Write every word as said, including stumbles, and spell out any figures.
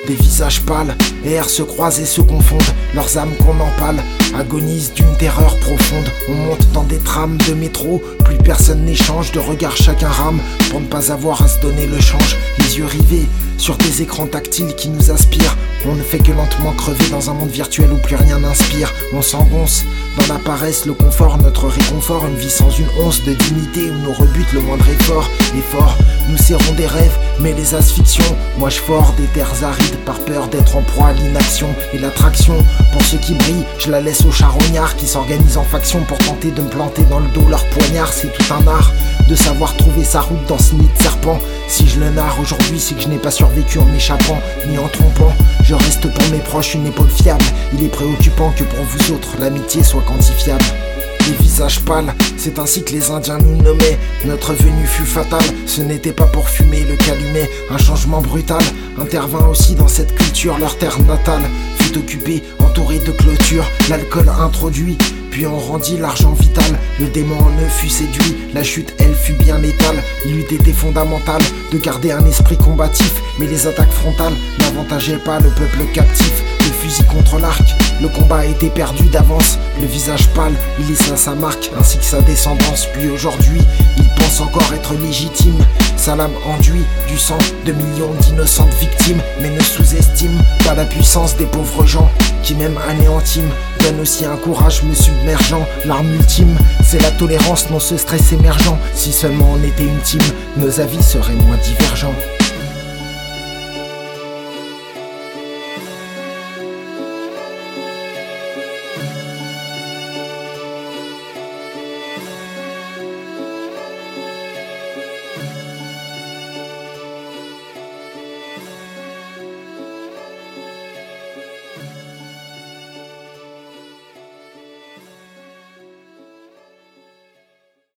Des visages pâles, airs se croisent et se confondent, leurs âmes qu'on empale agonisent d'une terreur profonde. On monte dans des trams de métro, plus personne n'échange, de regard chacun rame pour ne pas avoir à se donner le change. Les yeux rivés sur des écrans tactiles qui nous aspirent, on ne fait que lentement crever dans un monde virtuel où plus rien n'inspire. On s'engonce dans la paresse, le confort, notre réconfort, une vie sans une once de dignité où nous rebute le moindre effort. L'effort, nous serrons des rêves, mais les asphyxions. Moi je fors des terres arides par peur d'être en proie à l'inaction. Et l'attraction, pour ceux qui brillent, je la laisse aux charognards qui s'organisent en faction pour tenter de me planter dans le dos leur poignard. C'est tout un art de savoir trouver sa route dans ce nid de serpent. Si je le narre aujourd'hui, c'est que je n'ai pas survécu en m'échappant, ni en trompant. Je reste pour mes proches une épaule fiable. Il est préoccupant que pour vous autres, l'amitié soit quantifiable. Les visages pâles, c'est ainsi que les Indiens nous nommaient. Notre venue fut fatale, ce n'était pas pour fumer le calumet. Un changement brutal intervint aussi dans cette culture, leur terre natale fut occupée, entourée de clôtures. L'alcool introduit, puis on rendit l'argent vital. Le démon en eux fut séduit, la chute elle fut bien létale. Il eût été fondamental de garder un esprit combatif, mais les attaques frontales n'avantageaient pas le peuple captif. Le fusil contre l'arc, le combat était perdu d'avance. Le visage pâle, il laissa sa marque ainsi que sa descendance. Puis aujourd'hui, il pense encore être légitime. Sa lame enduit du sang de millions d'innocentes victimes. Mais ne sous-estime pas la puissance des pauvres gens qui même anéantiment donne aussi un courage me submergeant. L'arme ultime, c'est la tolérance, non ce stress émergent. Si seulement on était une team, nos avis seraient moins divergents.